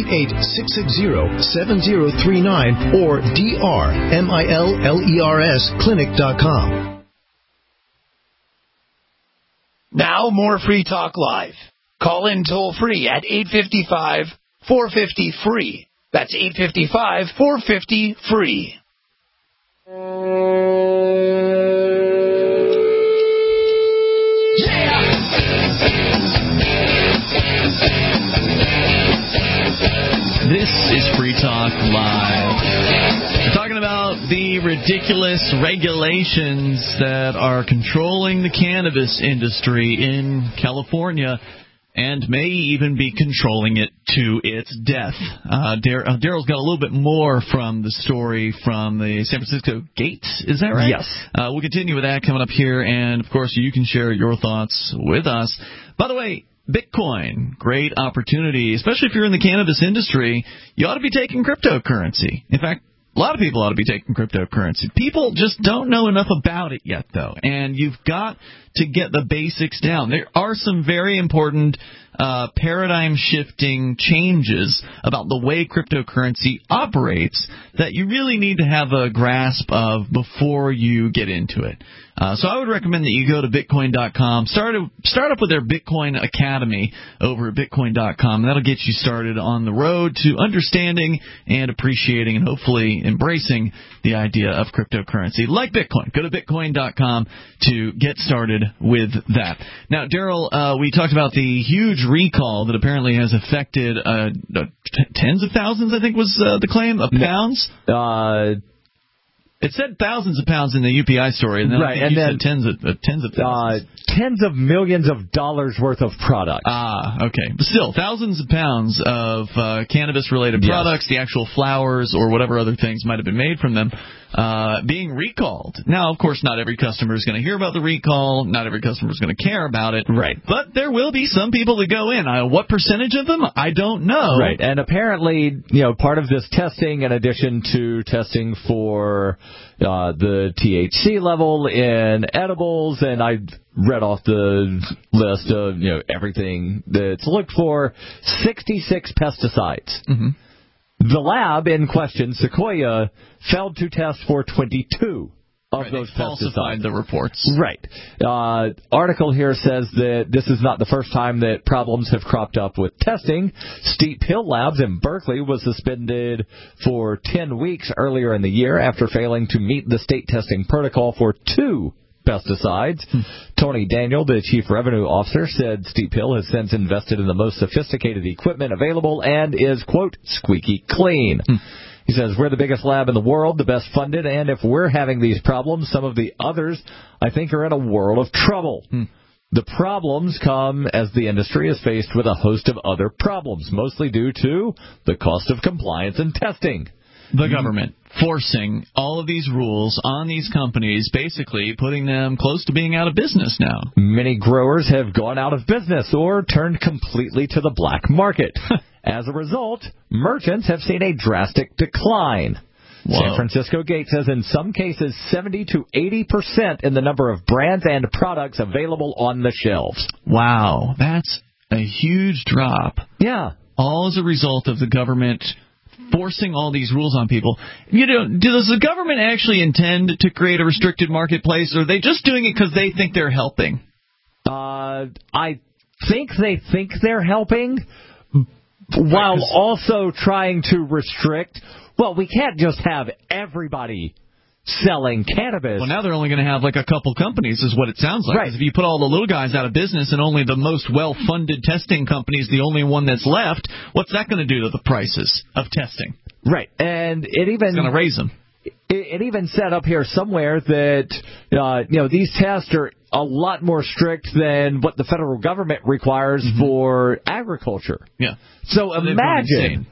888-660-7039 or DRMILLERS clinic.com. Now more Free Talk Live. Call in toll free at 855-450-FREE. That's 855-450-FREE. This is Free Talk Live. We're talking about the ridiculous regulations that are controlling the cannabis industry in California and may even be controlling it to its death. Daryl's got a little bit more from the story from the San Francisco Gate. Is that right? Yes. We'll continue with that coming up here, and, of course, you can share your thoughts with us. By the way, Bitcoin, great opportunity, especially if you're in the cannabis industry. You ought to be taking cryptocurrency. In fact, a lot of people ought to be taking cryptocurrency. People just don't know enough about it yet, though, and you've got to get the basics down. There are some very important paradigm-shifting changes about the way cryptocurrency operates that you really need to have a grasp of before you get into it. So I would recommend that you go to Bitcoin.com. Start up with their Bitcoin Academy over at Bitcoin.com. That'll get you started on the road to understanding and appreciating and hopefully embracing the idea of cryptocurrency like Bitcoin. Go to Bitcoin.com to get started with that. Now, Daryl, we talked about the huge recall that apparently has affected tens of thousands, I think was the claim, of pounds. It said thousands of pounds in the UPI story, and then right, I think you said tens of thousands. Tens of millions of dollars worth of product. Okay. But still, thousands of pounds of cannabis-related products, the actual flowers or whatever other things might have been made from them, being recalled. Now, of course, not every customer is going to hear about the recall. Not every customer is going to care about it. Right. But there will be some people that go in. What percentage of them? I don't know. Right. And apparently, part of this testing, in addition to testing for the THC level in edibles, and I read off the list of everything that's looked for, 66 pesticides. Mm-hmm. The lab in question, Sequoia, failed to test for 22 of those pesticides. Falsified the reports. Right. Article here says that this is not the first time that problems have cropped up with testing. Steep Hill Labs in Berkeley was suspended for 10 weeks earlier in the year after failing to meet the state testing protocol for 2 pesticides. Tony Daniel, the chief revenue officer, said Steep Hill has since invested in the most sophisticated equipment available and is, quote, squeaky clean. He says, we're the biggest lab in the world, the best funded, and if we're having these problems, some of the others, I think, are in a world of trouble. The problems come as the industry is faced with a host of other problems, mostly due to the cost of compliance and testing. The government forcing all of these rules on these companies, basically putting them close to being out of business now. Many growers have gone out of business or turned completely to the black market. As a result, merchants have seen a drastic decline. Whoa. San Francisco Gate says in some cases 70 to 80% in the number of brands and products available on the shelves. Wow, that's a huge drop. Yeah. All as a result of the government forcing all these rules on people. You know, does the government actually intend to create a restricted marketplace, or are they just doing it because they think they're helping? I think they think they're helping, while also trying to restrict. Well, we can't just have everybody selling cannabis. Well, now they're only going to have like a couple companies is what it sounds like. Right. 'Cause if you put all the little guys out of business and only the most well-funded testing company is the only one that's left, what's that going to do to the prices of testing? Right. And it even... It's going to raise them. It even said up here somewhere that, these tests are a lot more strict than what the federal government requires for agriculture. Yeah. So imagine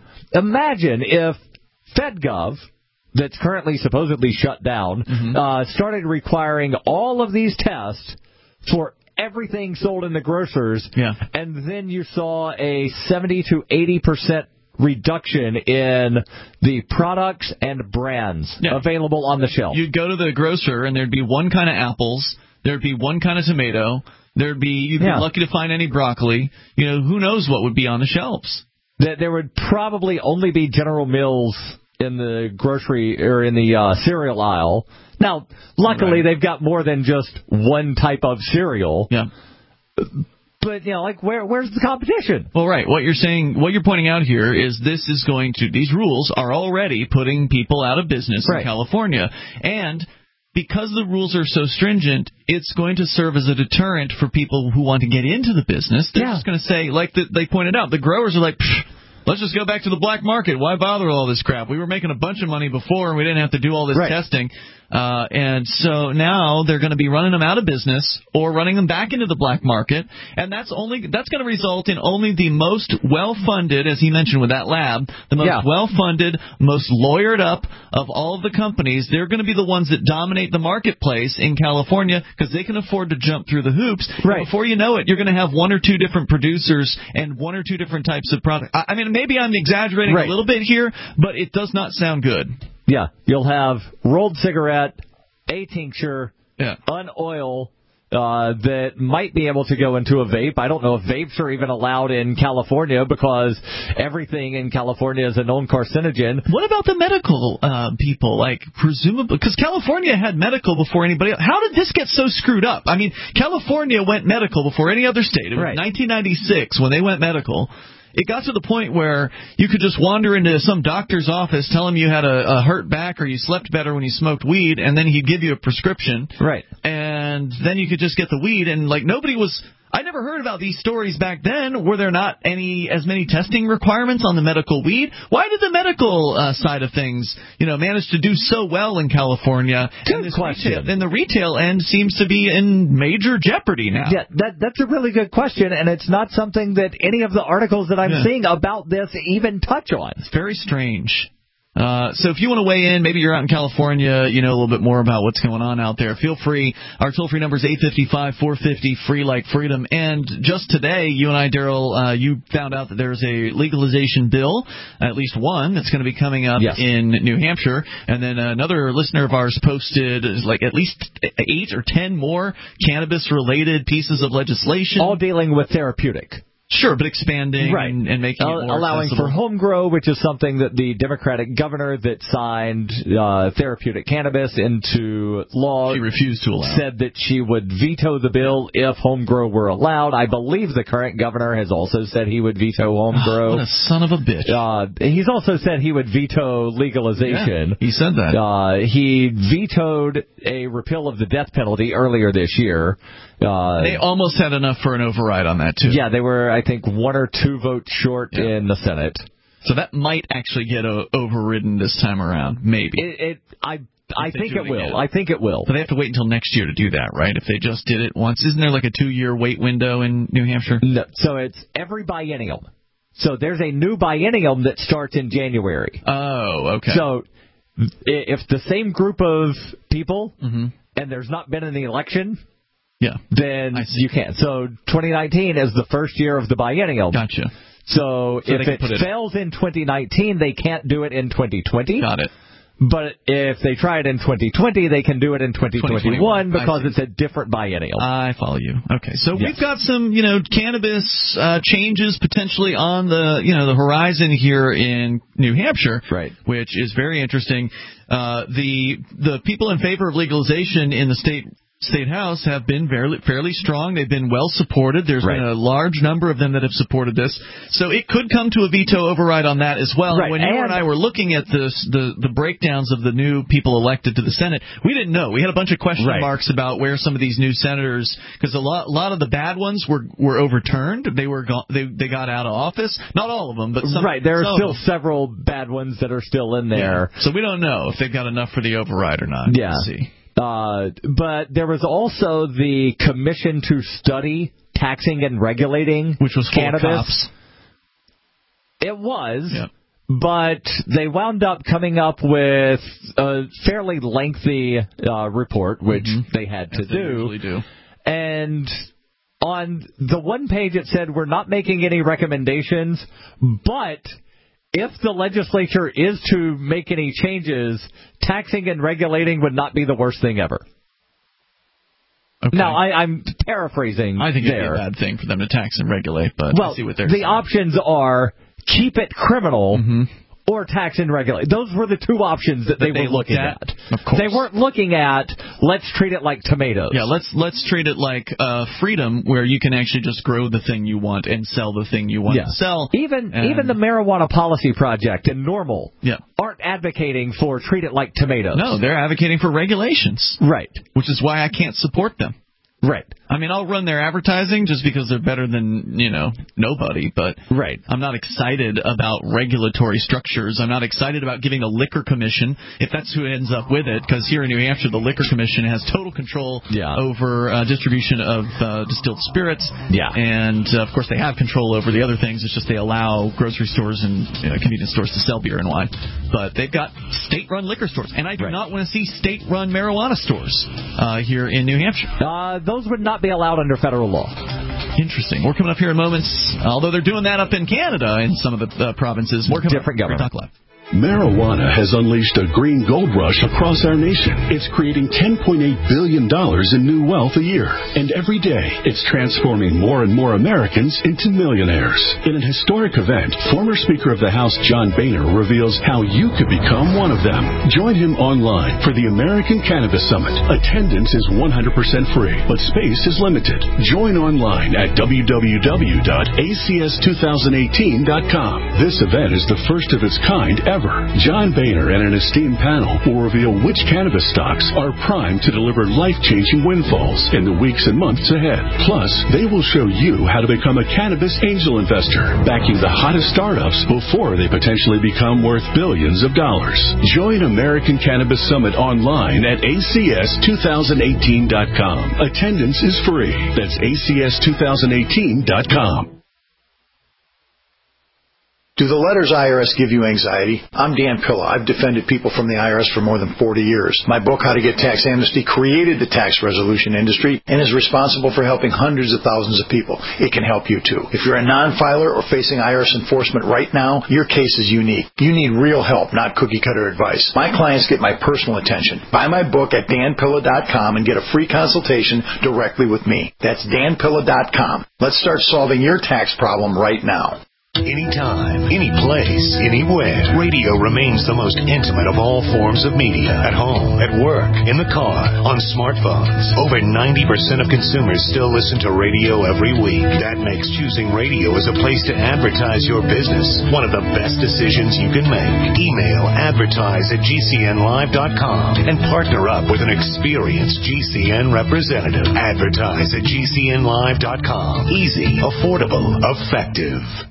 if FedGov, that's currently supposedly shut down, started requiring all of these tests for everything sold in the grocers, and then you saw a 70 to 80% reduction in the products and brands available on the shelf. You'd go to the grocer, and there'd be one kind of apples, there'd be one kind of tomato, you'd be lucky to find any broccoli. You know, who knows what would be on the shelves. There would probably only be General Mills in the grocery or in the cereal aisle. Now, luckily, they've got more than just one type of cereal. Yeah. But, where's the competition? Well, right. What you're pointing out here is these rules are already putting people out of business in California. And because the rules are so stringent, it's going to serve as a deterrent for people who want to get into the business. They're just going to say, like they pointed out, the growers are like, let's just go back to the black market. Why bother with all this crap? We were making a bunch of money before, and we didn't have to do all this testing. And so now they're going to be running them out of business or running them back into the black market, and that's going to result in only the most well-funded, as he mentioned with that lab, the most well-funded, most lawyered up of all of the companies. They're going to be the ones that dominate the marketplace in California because they can afford to jump through the hoops. And before you know it, you're going to have one or two different producers and one or two different types of product. I mean, maybe I'm exaggerating a little bit here, but it does not sound good. Yeah, you'll have rolled cigarette, a tincture, an oil that might be able to go into a vape. I don't know if vapes are even allowed in California because everything in California is a known carcinogen. What about the medical people? Like, presumably, because California had medical before anybody else. How did this get so screwed up? I mean, California went medical before any other state. It was 1996 when they went medical. It got to the point where you could just wander into some doctor's office, tell him you had a hurt back or you slept better when you smoked weed, and then he'd give you a prescription. Right. And then you could just get the weed, and nobody was... I never heard about these stories back then. Were there not as many testing requirements on the medical weed? Why did the medical side of things, manage to do so well in California? Good question. And the retail end seems to be in major jeopardy now. Yeah, that's a really good question, and it's not something that any of the articles that I'm seeing about this even touch on. It's very strange. So if you want to weigh in, maybe you're out in California, you know a little bit more about what's going on out there. Feel free. Our toll-free number is 855-450, free like freedom. And just today, you and I, Daryl, you found out that there's a legalization bill, at least one, that's going to be coming up in New Hampshire. And then another listener of ours posted at least 8 or 10 more cannabis-related pieces of legislation. All dealing with therapeutic. Sure, but expanding and making it more allowing accessible. for home grow, which is something that the Democratic governor that signed therapeutic cannabis into law, she refused to allow. Said that she would veto the bill if home grow were allowed. I believe the current governor has also said he would veto home grow. What a son of a bitch. He's also said he would veto legalization. Yeah, he said that. He vetoed a repeal of the death penalty earlier this year. They almost had enough for an override on that, too. Yeah, they were, I think, 1 or 2 votes short in the Senate. So that might actually get overridden this time around, maybe. I think it will. I think it will. But they have to wait until next year to do that, right? If they just did it once. Isn't there like a 2-year wait window in New Hampshire? No. So it's every biennium. So there's a new biennium that starts in January. Oh, okay. So if the same group of people and there's not been an election, then you can't. So 2019 is the first year of the biennium. Gotcha. So if it fails in 2019, they can't do it in 2020. Got it. But if they try it in 2020, they can do it in 2021 because it's a different biennium. I follow you. Okay, so we've got some, cannabis changes potentially on the horizon here in New Hampshire, right? Which is very interesting. The people in favor of legalization in the State House have been fairly strong. They've been well supported. There's been a large number of them that have supported this. So it could come to a veto override on that as well. Right. When you and I were looking at the breakdowns of the new people elected to the Senate, we didn't know. We had a bunch of question marks about where some of these new senators, because a lot of the bad ones were overturned. They were they got out of office. Not all of them, but some. Right. There are still several bad ones that are still in there. Yeah. So we don't know if they've got enough for the override or not. Yeah. Let's see. But there was also the Commission to Study Taxing and Regulating which was cannabis. Cops. It was, but they wound up coming up with a fairly lengthy report, which they had to They usually do. And on the one page it said, we're not making any recommendations, but if the legislature is to make any changes, taxing and regulating would not be the worst thing ever. Okay. Now, I'm paraphrasing. I think it'd be a bad thing for them to tax and regulate, but well, I see what they're the saying. options are keep it criminal or tax and regulate. Those were the two options that they were looking at. Of course. They weren't looking at, let's treat it like tomatoes. Yeah, let's treat it like freedom, where you can actually just grow the thing you want and sell the thing you want to sell. Even the Marijuana Policy Project and NORML aren't advocating for treat it like tomatoes. No, they're advocating for regulations. Right. Which is why I can't support them. Right. I mean, I'll run their advertising just because they're better than, nobody, but I'm not excited about regulatory structures. I'm not excited about giving a liquor commission, if that's who ends up with it, because here in New Hampshire, the liquor commission has total control over distribution of distilled spirits. Yeah. And, of course, they have control over the other things. It's just they allow grocery stores and convenience stores to sell beer and wine. But they've got state-run liquor stores, and I do not want to see state-run marijuana stores here in New Hampshire. Those would not be allowed under federal law. Interesting. We're coming up here in moments, although they're doing that up in Canada in some of the provinces. More coming different government. Talk Live. Marijuana has unleashed a green gold rush across our nation. It's creating $10.8 billion in new wealth a year. And every day, it's transforming more and more Americans into millionaires. In an historic event, former Speaker of the House John Boehner reveals how you could become one of them. Join him online for the American Cannabis Summit. Attendance is 100% free, but space is limited. Join online at www.acs2018.com. This event is the first of its kind ever. John Boehner and an esteemed panel will reveal which cannabis stocks are primed to deliver life-changing windfalls in the weeks and months ahead. Plus, they will show you how to become a cannabis angel investor, backing the hottest startups before they potentially become worth billions of dollars. Join American Cannabis Summit online at acs2018.com. Attendance is free. That's acs2018.com. Do the letters IRS give you anxiety? I'm Dan Pilla. I've defended people from the IRS for more than 40 years. My book, How to Get Tax Amnesty, created the tax resolution industry and is responsible for helping hundreds of thousands of people. It can help you, too. If you're a non-filer or facing IRS enforcement right now, your case is unique. You need real help, not cookie-cutter advice. My clients get my personal attention. Buy my book at danpilla.com and get a free consultation directly with me. That's danpilla.com. Let's start solving your tax problem right now. Anytime, any place, anywhere. Radio remains the most intimate of all forms of media. At home, at work, in the car, on smartphones. Over 90% of consumers still listen to radio every week. That makes choosing radio as a place to advertise your business one of the best decisions you can make. Email advertise@gcnlive.com and partner up with an experienced GCN representative. Advertise@gcnlive.com. Easy, affordable, effective.